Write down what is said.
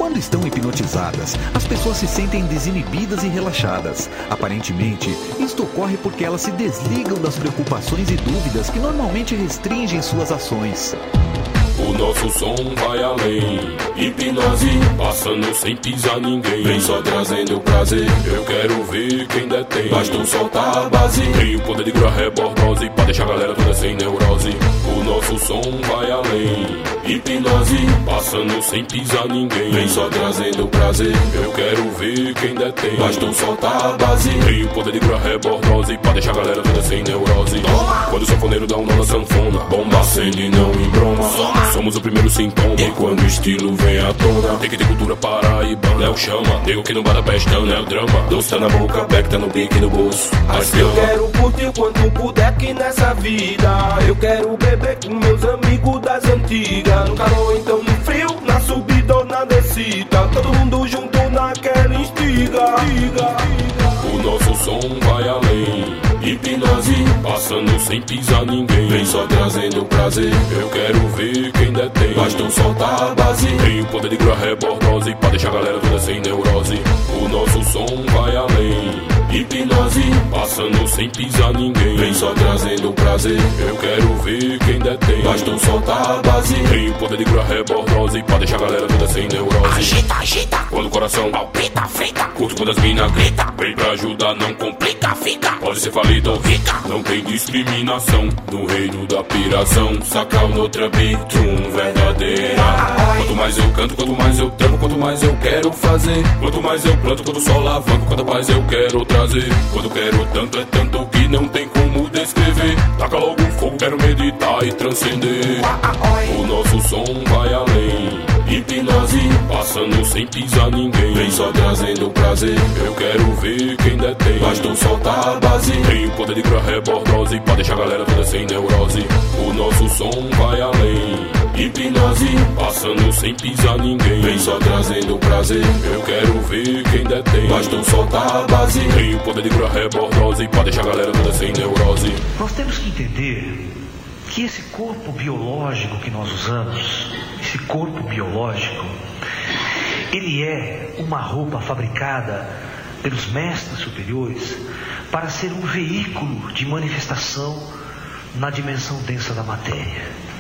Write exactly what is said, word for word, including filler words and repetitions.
Quando estão hipnotizadas, as pessoas se sentem desinibidas e relaxadas. Aparentemente, isto ocorre porque elas se desligam das preocupações e dúvidas que normalmente restringem suas ações. O nosso som vai além, hipnose, passando sem pisar ninguém. Vem só trazendo prazer, eu quero ver quem detém. Basta soltar a base, tem o poder de criar rebordose, pra deixar a galera toda sem neurose. O nosso som vai além, hipnose, passando sem pisar ninguém. Vem só trazendo prazer, eu quero ver quem detém. Basta soltar a base, tem o poder de criar rebordose, pra deixar a galera toda sem neurose. Quando o sanfoneiro dá um nó na sanfona, bomba acende e não embroma. Somos o primeiro sintoma, e quando o estilo vem à tona, tem que ter cultura paraibana. É o chama, nego que não bata pestana, é o drama. Doce tá na boca, back tá no pique no bolso. Mas eu quero curtir o quanto puder aqui nessa vida. Eu quero beber com meus amigos das antigas. No calor, então no frio, na subida ou na descida. Todo mundo junto naquela instiga. O nosso som vai além, hipnose, passando sem pisar ninguém. Vem só trazendo prazer, eu quero ver quem detém. Basta soltar a base, tem o poder de criar rebordose, pra deixar a galera toda sem neurose. O nosso som vai além, hipnose, passando sem pisar ninguém. Vem só trazendo prazer, eu quero ver quem detém. Basta soltar a base, tem o poder de criar rebordose, pra deixar a galera toda sem neurose. Agita, agita, quando o coração palpita, frita. Curto quando as mina grita, vem pra ajudar, não complica, fica. Pode ser falido ou rica, não tem discriminação. No reino da piração, sacal no trapitrum verdadeira. Quanto mais eu canto, quanto mais eu trampo, quanto mais eu quero fazer. Quanto mais eu planto, quanto só alavanco, quanto mais eu quero trazer. Quando quero tanto, é tanto que não tem como descrever. Taca logo fogo, quero meditar e transcender. O nosso som vai além, hipnose, passando sem pisar ninguém. Vem só trazendo prazer, eu quero ver quem detém. Basta soltar a base, tem o poder de criar rebordose, pra deixar a galera toda sem neurose. O nosso som vai além, hipnose, passando sem pisar ninguém. Vem só trazendo prazer, eu quero ver quem detém. Basta soltar a base, tem o poder de criar rebordose, pra deixar a galera toda sem neurose. Nós temos que entender que esse corpo biológico que nós usamos, esse corpo biológico, ele é uma roupa fabricada pelos mestres superiores para ser um veículo de manifestação na dimensão densa da matéria.